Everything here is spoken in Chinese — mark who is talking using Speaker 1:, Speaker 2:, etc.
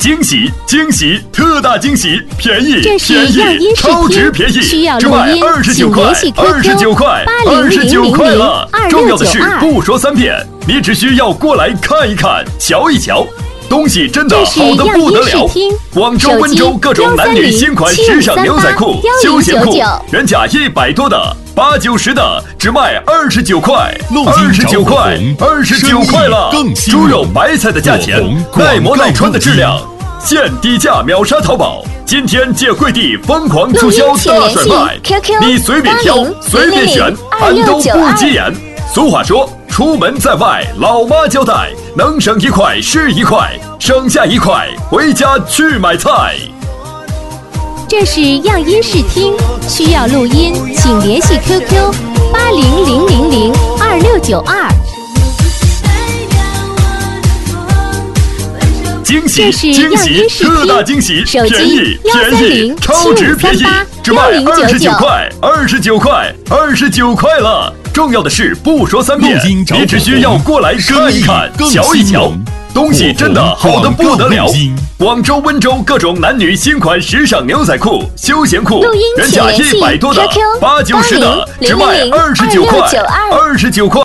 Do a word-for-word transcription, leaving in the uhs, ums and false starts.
Speaker 1: 惊喜惊喜，特大惊喜，便宜
Speaker 2: 这是
Speaker 1: 便宜，超值便宜，
Speaker 2: 需要
Speaker 1: 只卖
Speaker 2: 录音
Speaker 1: 二十九块，二十九块，二十九块了。重要的是不说三遍，你只需要过来看一看，瞧一瞧。东西真的好的不得了，广州、温州各种男女新款时尚牛仔裤、休闲裤，原价一百多的、八九十的，只卖二十九块，二十九块，二十九块了。猪肉白菜的价钱，耐磨耐穿的质量，现低价秒杀淘宝。今天借惠帝疯狂促销大甩卖，你随便挑，随便选，俺都不急眼。俗话说，出门在外，老妈交代，能省一块是一块，省下一块回家去买菜。
Speaker 2: 这是样音视听，需要录音，请联系 Q Q 八零零零零二六九二。
Speaker 1: 惊喜惊喜，特大惊喜，便宜便宜，超值便宜，只卖二十九块，二十九块，二十九块了。重要的是不说三遍，你只需要过来看一看，瞧一瞧。东西真的好的不得了，广州、温州各种男女新款时尚牛仔裤、休闲裤，原价一百多的、八九十的，只卖二十九块，二十九块。